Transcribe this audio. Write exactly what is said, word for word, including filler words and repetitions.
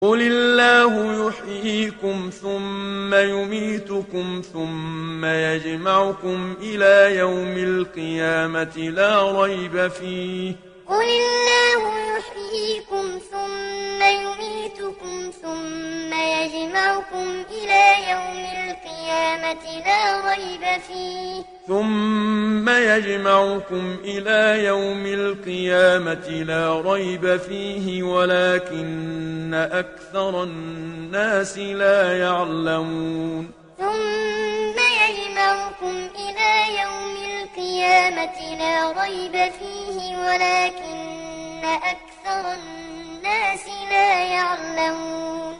قل الله يحييكم ثم يميتكم ثم يجمعكم إلى يوم القيامة لا ريب فيه. قل الله يحييكم ثم يميتكم ثم يجمعكم إلى يوم القيامة لا ريب فيه. ثم يجمعكم إلى يوم القيامة لا ريب فيه ولكن أكثر الناس لا يعلمون. ثم يجمعكم إلى يوم القيامة لا ريب فيه ولكن أكثر الناس لا يعلمون.